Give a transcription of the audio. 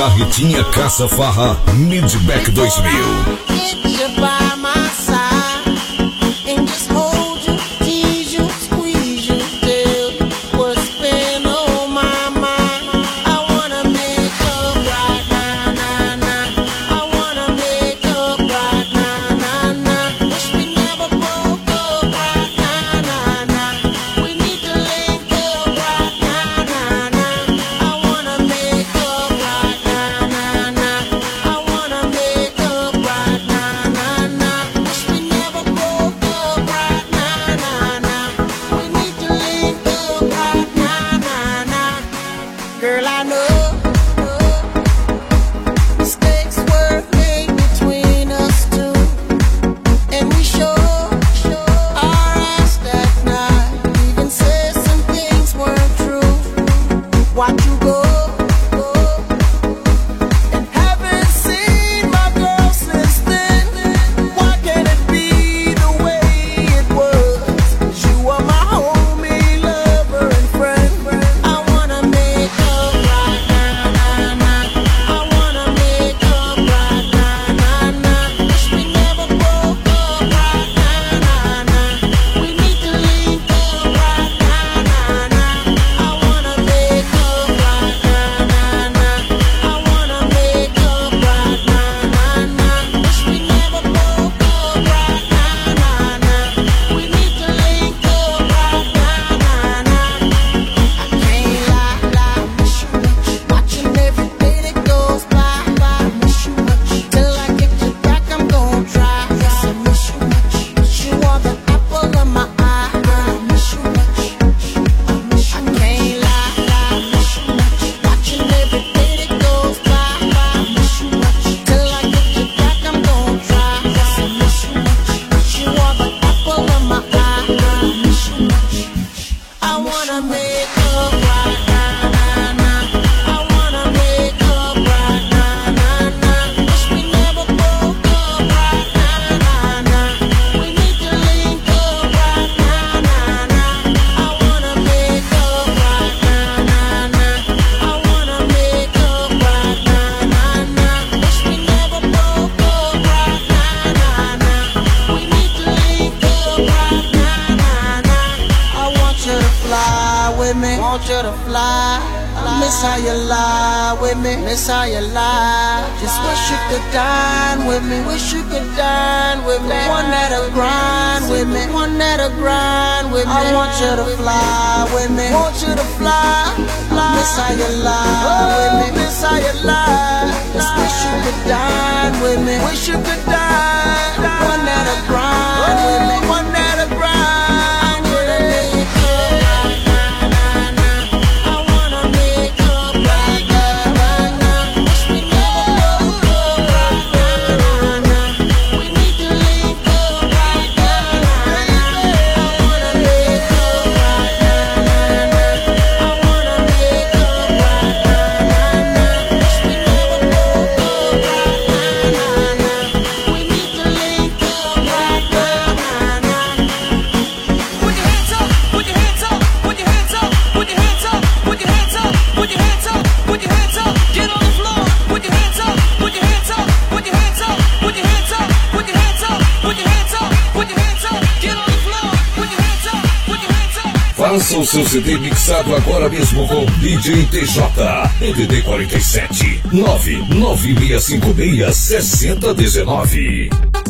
Barretinha Caça Farra Midback 2000. Want you to fly, I miss how you lie with me, miss how you lie. Just wish you could dine with me, wish you could dine with me. One that'll grind with me, one that'll grind with me. I want you to fly with me, want you to fly, miss how you lie with me, miss how you lie. Just wish you could dine with me, wish you could dine. One that'll grind with me, one that'll grind. Faça o seu CD mixado agora mesmo com DJ TJ. DDD 47 99656 6019.